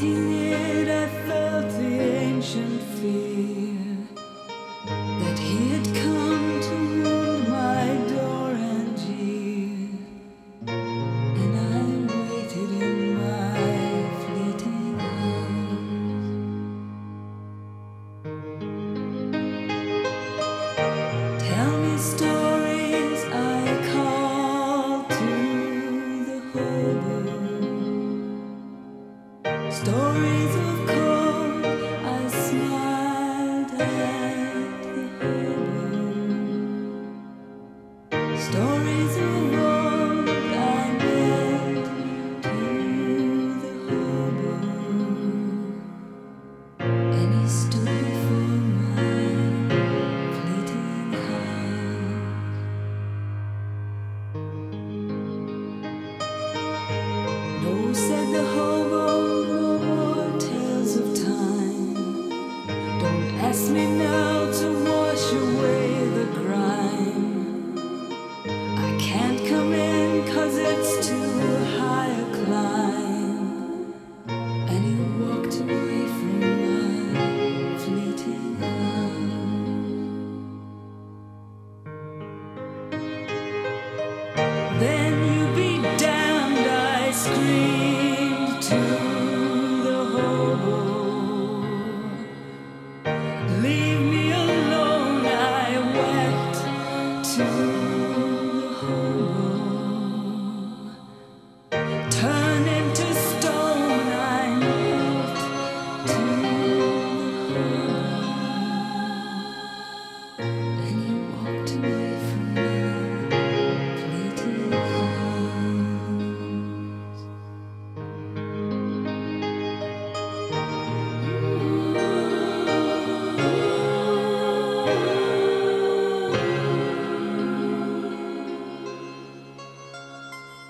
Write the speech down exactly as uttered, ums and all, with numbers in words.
Meeting it, I felt the ancient fear that he had come to wound my door and jeer, and I waited in my fleeting hours. Tell me stories, I called to the hobo. Stories of cold, I smiled at the hobo. Stories of old, I read to the hobo, and he stood before my fleeting house. No, said the hobo, ask me now to wash away the crime. I can't come in 'cause it's too high a climb. And he walked away from my fleeting house. Then you be damned, I screamed to